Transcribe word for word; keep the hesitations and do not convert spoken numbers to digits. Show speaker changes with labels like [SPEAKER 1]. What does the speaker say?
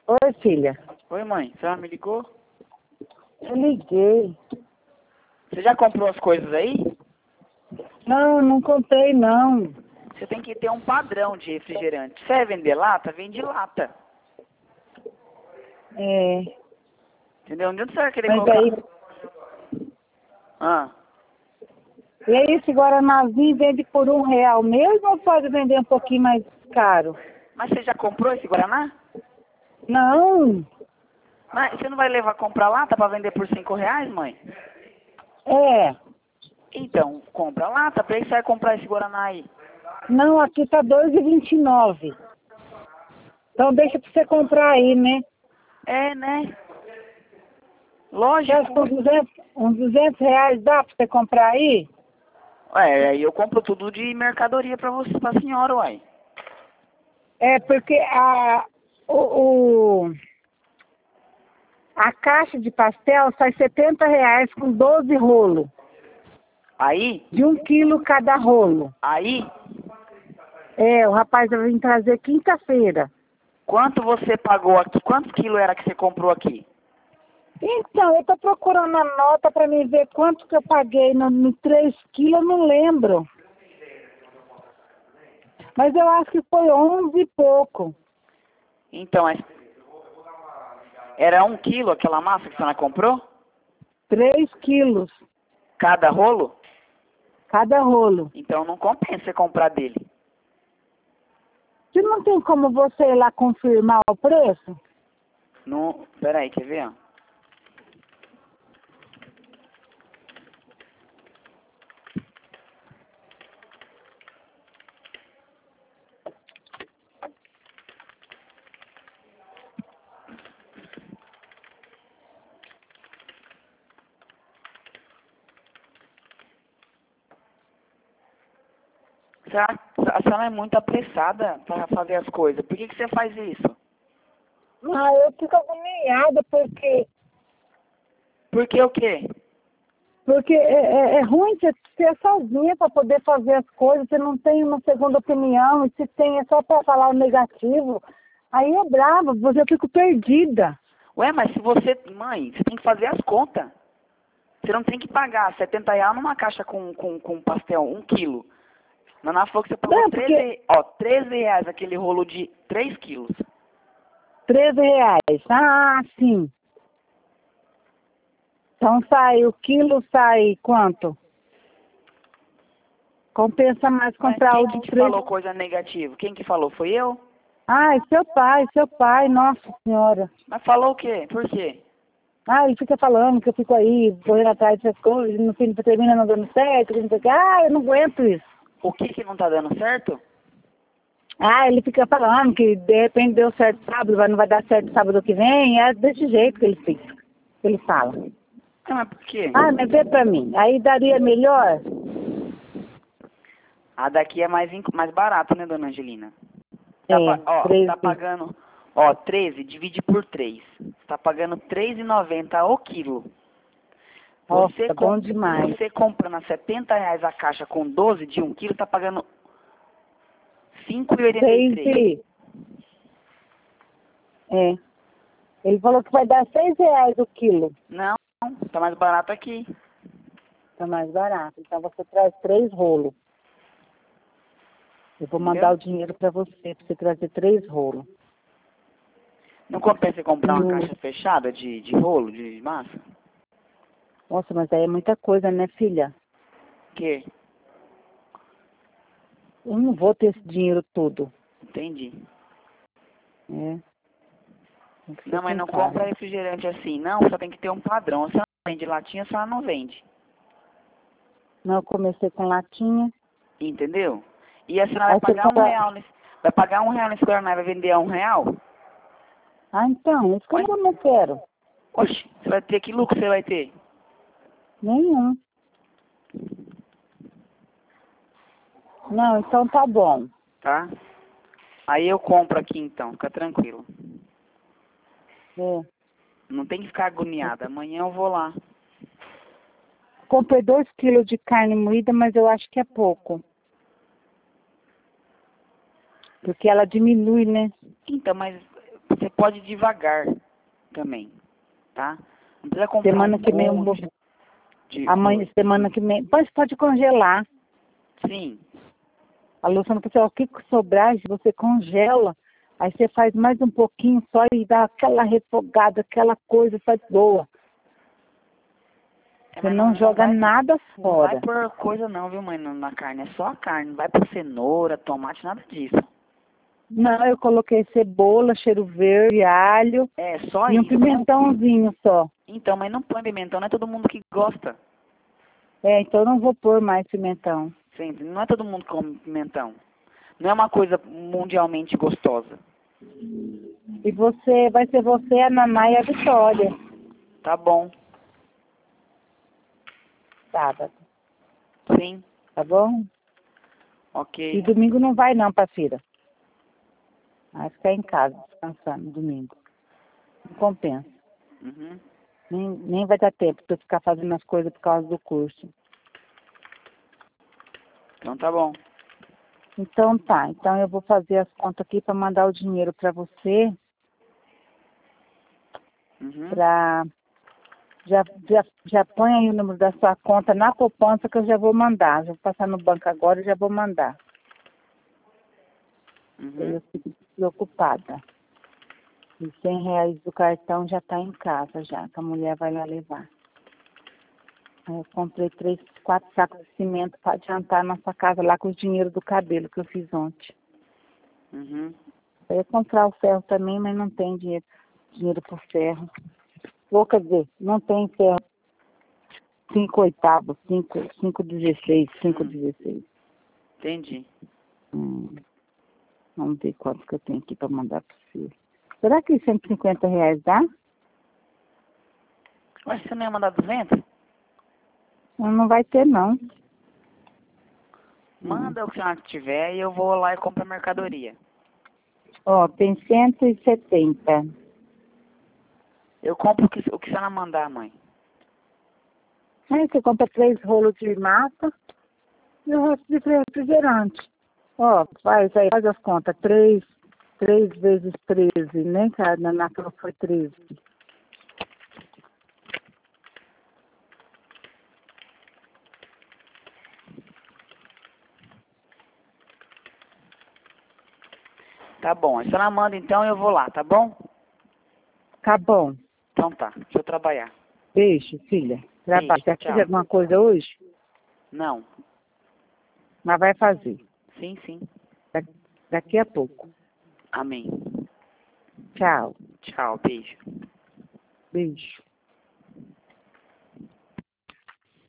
[SPEAKER 1] Oi, filha.
[SPEAKER 2] Oi, mãe. Você já me ligou?
[SPEAKER 1] Eu liguei.
[SPEAKER 2] Você já comprou as coisas aí?
[SPEAKER 1] Não, não comprei, não.
[SPEAKER 2] Você tem que ter um padrão de refrigerante. Você vai vender lata? Vende lata.
[SPEAKER 1] É,
[SPEAKER 2] Entendeu? Onde você vai querer
[SPEAKER 1] mas
[SPEAKER 2] colocar?
[SPEAKER 1] aí...
[SPEAKER 2] Ah,
[SPEAKER 1] E aí, esse Guaranazinho vende por um real mesmo ou pode vender um pouquinho mais caro?
[SPEAKER 2] mas você já comprou esse Guaraná?
[SPEAKER 1] Não.
[SPEAKER 2] Mas você não vai levar comprar lata pra vender por cinco reais, mãe?
[SPEAKER 1] É.
[SPEAKER 2] Então, compra lata. Pra que você vai comprar esse Guaraná aí?
[SPEAKER 1] Não, aqui tá dois e vinte e nove. Então deixa pra você comprar aí, né?
[SPEAKER 2] É, né?
[SPEAKER 1] Você acha que uns
[SPEAKER 2] Lógico.
[SPEAKER 1] duzentos, uns duzentos reais dá pra você comprar aí?
[SPEAKER 2] Ué, aí eu compro tudo de mercadoria pra você, pra senhora, uai.
[SPEAKER 1] É, porque a, o, o- a caixa de pastel sai setenta reais com doze rolos.
[SPEAKER 2] Aí,
[SPEAKER 1] De um quilo cada rolo.
[SPEAKER 2] aí,
[SPEAKER 1] É, o rapaz vai vir trazer quinta-feira.
[SPEAKER 2] quanto você pagou aqui? Quantos quilos era que você comprou aqui?
[SPEAKER 1] Então, eu tô procurando a nota pra me ver quanto que eu paguei no, no três quilos, eu não lembro. Mas eu acho que foi onze e pouco.
[SPEAKER 2] Então, é- era um quilo aquela massa que você não comprou?
[SPEAKER 1] Três quilos
[SPEAKER 2] Cada rolo?
[SPEAKER 1] cada rolo.
[SPEAKER 2] Então não compensa você comprar dele.
[SPEAKER 1] Se não tem como você ir lá confirmar o preço?
[SPEAKER 2] Não, peraí, quer ver? Ó? Você- A senhora é muito apressada para fazer as coisas. Por que, que você faz isso?
[SPEAKER 1] Ah, eu fico agoniada porque,
[SPEAKER 2] Por que o quê?
[SPEAKER 1] porque é, é, é ruim você ser sozinha para poder fazer as coisas, você não tem uma segunda opinião, e se tem é só para falar o negativo. Aí é bravo, você eu fico perdida.
[SPEAKER 2] Ué, mas se você... Mãe, você tem que fazer as contas. Você não tem que pagar setenta reais numa caixa com, com, com pastel, um quilo. Naná falou que você pagou
[SPEAKER 1] Não, porque
[SPEAKER 2] treze, ó, treze reais aquele rolo de três quilos.
[SPEAKER 1] treze reais. Ah, sim. Então sai, o quilo sai quanto? Compensa mais
[SPEAKER 2] Mas
[SPEAKER 1] comprar
[SPEAKER 2] quem
[SPEAKER 1] o
[SPEAKER 2] que
[SPEAKER 1] de
[SPEAKER 2] te
[SPEAKER 1] três.
[SPEAKER 2] falou coisa negativa? Quem que falou? Foi eu?
[SPEAKER 1] Ai, seu pai, seu pai, nossa senhora.
[SPEAKER 2] Mas falou o quê? Por quê?
[SPEAKER 1] Ah, ele fica falando que eu fico aí, correndo atrás dessas coisas, no fim termina não dando certo, que não sei o que. Ah, eu não aguento isso.
[SPEAKER 2] O que que não tá dando certo?
[SPEAKER 1] Ah, ele fica falando que de repente deu certo sábado, mas não vai dar certo sábado que vem. É desse jeito que ele fica, que ele fala.
[SPEAKER 2] Ah, mas por quê?
[SPEAKER 1] Ah, mas vê pra mim. Aí daria melhor?
[SPEAKER 2] A daqui é mais, inc- mais barato, né, dona Angelina? Tá,
[SPEAKER 1] É,
[SPEAKER 2] pa- ó, você
[SPEAKER 1] três.
[SPEAKER 2] tá pagando, ó, treze, divide por três. Você tá pagando três e noventa o quilo. Você,
[SPEAKER 1] Nossa,
[SPEAKER 2] com,
[SPEAKER 1] bom demais.
[SPEAKER 2] você comprando a setenta reais a caixa com doze de um quilo, tá pagando cinco e oitenta e
[SPEAKER 1] Seis
[SPEAKER 2] três.
[SPEAKER 1] e... É. Ele falou que vai dar seis reais o quilo.
[SPEAKER 2] Não, tá mais barato aqui.
[SPEAKER 1] Tá mais barato. Então você traz três rolos. Eu vou
[SPEAKER 2] Entendeu?
[SPEAKER 1] mandar o dinheiro pra você, pra você trazer três rolos.
[SPEAKER 2] Não compensa você comprar uma
[SPEAKER 1] Hum.
[SPEAKER 2] caixa fechada de, de rolo, de massa?
[SPEAKER 1] Nossa, mas aí é muita coisa, né, filha?
[SPEAKER 2] Que?
[SPEAKER 1] Eu não vou ter esse dinheiro todo.
[SPEAKER 2] Entendi.
[SPEAKER 1] É. Tem que ser
[SPEAKER 2] Não, mas
[SPEAKER 1] com
[SPEAKER 2] não
[SPEAKER 1] calma.
[SPEAKER 2] compra refrigerante assim, não. Só tem que ter um padrão. Se ela não vende latinha, se ela não vende.
[SPEAKER 1] Não, eu comecei com latinha.
[SPEAKER 2] Entendeu? E a senhora vai
[SPEAKER 1] Aí você
[SPEAKER 2] pagar um
[SPEAKER 1] fala,
[SPEAKER 2] real nesse... Vai pagar um real nesse Guaraná e vai vender a um real?
[SPEAKER 1] ah, então, isso que
[SPEAKER 2] Ué?
[SPEAKER 1] eu não quero.
[SPEAKER 2] Oxe, você vai ter que lucro você vai ter?
[SPEAKER 1] Nenhum. Não, então tá bom.
[SPEAKER 2] Tá? Aí eu compro aqui então, fica tranquilo.
[SPEAKER 1] É.
[SPEAKER 2] Não tem que ficar agoniada. Amanhã eu vou lá.
[SPEAKER 1] Comprei dois quilos de carne moída, mas eu acho que é pouco. Porque ela diminui, né?
[SPEAKER 2] Então, mas Você pode ir devagar também, tá? Não precisa comprar
[SPEAKER 1] Semana
[SPEAKER 2] um
[SPEAKER 1] que vem eu vou...
[SPEAKER 2] monte de
[SPEAKER 1] Amanhã,
[SPEAKER 2] coisa.
[SPEAKER 1] semana que vem... Mas pode congelar.
[SPEAKER 2] Sim.
[SPEAKER 1] A Luciana falou assim, o que sobrar, você congela. Aí você faz mais um pouquinho só e dá aquela refogada, aquela coisa, faz boa.
[SPEAKER 2] É,
[SPEAKER 1] Você
[SPEAKER 2] mas
[SPEAKER 1] não, joga
[SPEAKER 2] vai,
[SPEAKER 1] nada
[SPEAKER 2] não
[SPEAKER 1] fora.
[SPEAKER 2] vai por coisa não, viu, mãe, na na carne. É só a carne. Não vai por cenoura, tomate, nada disso.
[SPEAKER 1] Não, eu coloquei cebola, cheiro verde, alho
[SPEAKER 2] É, só
[SPEAKER 1] e um
[SPEAKER 2] isso.
[SPEAKER 1] pimentãozinho só.
[SPEAKER 2] Então, mas não põe pimentão, não é todo mundo que gosta.
[SPEAKER 1] É, então eu não vou pôr mais pimentão.
[SPEAKER 2] Sempre. Não é todo mundo que come pimentão. Não é uma coisa mundialmente gostosa.
[SPEAKER 1] E você, vai ser você, a Naná e a Vitória.
[SPEAKER 2] Tá bom.
[SPEAKER 1] Sábado,
[SPEAKER 2] Sim.
[SPEAKER 1] tá bom?
[SPEAKER 2] Ok.
[SPEAKER 1] E domingo não vai não, parceira. Vai ficar em casa, descansando, domingo. Não compensa.
[SPEAKER 2] Uhum.
[SPEAKER 1] Nem, nem vai dar tempo pra eu ficar fazendo as coisas por causa do curso.
[SPEAKER 2] Então tá bom.
[SPEAKER 1] Então tá, então eu vou fazer as contas aqui para mandar o dinheiro para você,
[SPEAKER 2] Uhum.
[SPEAKER 1] pra... Já, já, já põe aí o número da sua conta na poupança que eu já vou mandar. Já vou passar no banco agora e já vou mandar.
[SPEAKER 2] Uhum.
[SPEAKER 1] Eu fico preocupada. E cem reais do cartão já está em casa já, que a mulher vai lá levar. Aí eu comprei três, quatro sacos de cimento para adiantar a nossa casa lá com o dinheiro do cabelo que eu fiz ontem.
[SPEAKER 2] Uhum.
[SPEAKER 1] Eu ia comprar o ferro também, mas não tem dinheiro, dinheiro por ferro. Ou quer dizer, não tem ferro. Cinco oitavos, cinco, cinco dezesseis, cinco
[SPEAKER 2] Hum.
[SPEAKER 1] dezesseis.
[SPEAKER 2] Entendi.
[SPEAKER 1] Hum. Vamos ver quanto que eu tenho aqui para mandar para você. Será que cento e cinquenta reais dá?
[SPEAKER 2] Mas você não ia mandar duzentos?
[SPEAKER 1] Não vai ter, não.
[SPEAKER 2] Manda o que você tiver e eu vou lá e compro a mercadoria.
[SPEAKER 1] Ó, tem cento e setenta.
[SPEAKER 2] Eu compro o que, o que você não mandar, mãe.
[SPEAKER 1] Aí você compra três rolos de massa e o resto de refrigerante. Ó, faz aí, faz as contas. Três, três vezes treze, né? Que a Naná falou que foi treze.
[SPEAKER 2] Tá bom. A senhora manda então e eu vou lá, tá bom?
[SPEAKER 1] Tá bom.
[SPEAKER 2] Então tá. Deixa eu trabalhar.
[SPEAKER 1] Beijo, filha. Trabalho.
[SPEAKER 2] Beijo,
[SPEAKER 1] Você
[SPEAKER 2] tchau.
[SPEAKER 1] fez alguma coisa hoje?
[SPEAKER 2] Não.
[SPEAKER 1] Mas vai fazer.
[SPEAKER 2] Sim, sim.
[SPEAKER 1] Da- Daqui a pouco.
[SPEAKER 2] Amém.
[SPEAKER 1] Tchau.
[SPEAKER 2] Tchau. Beijo.
[SPEAKER 1] Beijo.